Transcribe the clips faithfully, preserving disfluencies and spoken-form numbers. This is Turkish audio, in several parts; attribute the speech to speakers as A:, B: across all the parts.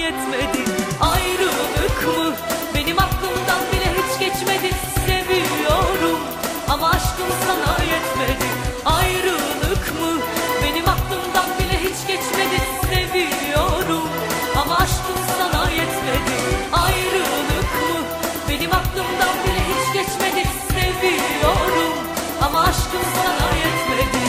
A: yetmedi. Ayrılık mı? Benim aklımdan bile hiç geçmedi. Seviyorum ama aşkım sana yetmedi. Ayrılık mı? Benim aklımdan bile hiç geçmedi. Seviyorum ama aşkım sana yetmedi. Ayrılık mı? Benim aklımdan bile hiç geçmedi. Seviyorum ama aşkım sana yetmedi.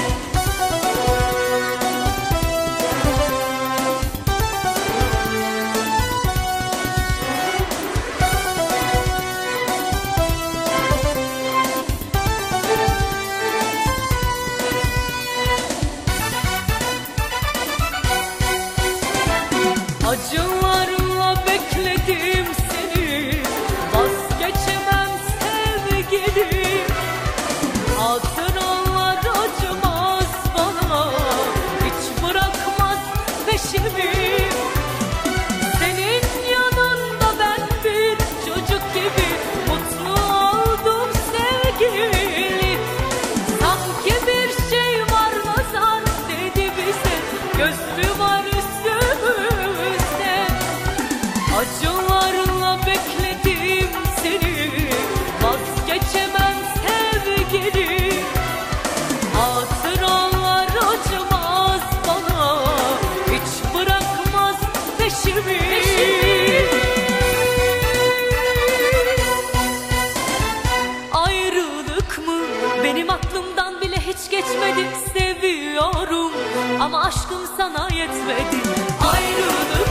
A: Acılarla bekledim seni, vazgeçemem sevgilim. Hatıralar acımaz bana, hiç bırakmaz peşimi. Senin yanında ben bir çocuk gibi mutlu oldum sevgili. Sanki bir şey var nazar dedi bize, gözlü var üstümüzde. Acılarla bekledim seni, vazgeçemem sevgili. Hatıralar acımaz bana, hiç bırakmaz peşimi. Ayrılık mı? Benim aklımdan bile hiç geçmedi. Seviyorum ama aşkım sana yetmedi. Ayrılık